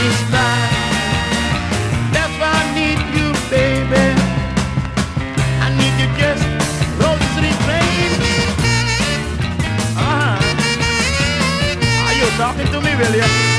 satisfied. That's why I need you, baby. I need you just roll to the train. Are you talking to me, William?